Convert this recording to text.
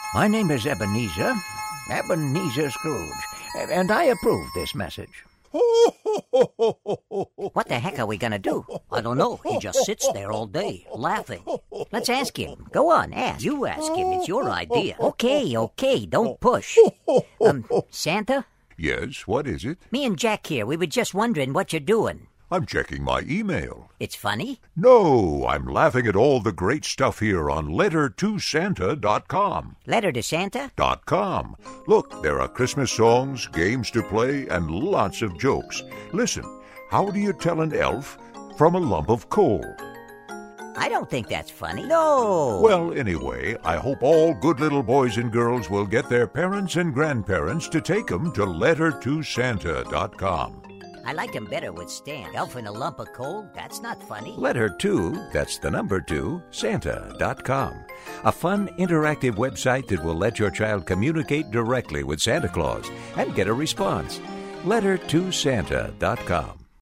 My name is Ebenezer Scrooge, and I approve this message. What the heck are we going to do? I don't know. He just sits there all day, laughing. Let's ask him. Go on, ask. You ask him. It's your idea. Okay, don't push. Santa? Yes, what is it? Me and Jack here, we were just wondering what you're doing. I'm checking my email. It's funny? No, I'm laughing at all the great stuff here on lettertosanta.com. Letter to Santa? .com. Look, there are Christmas songs, games to play, and lots of jokes. Listen, how do you tell an elf from a lump of coal? I don't think that's funny. No. Well, anyway, I hope all good little boys and girls will get their parents and grandparents to take them to lettertosanta.com. I like him better with Stan. Elf in a lump of coal? That's not funny. Letter to, that's the number 2, Santa.com. A fun, interactive website that will let your child communicate directly with Santa Claus and get a response. Lettertosanta.com.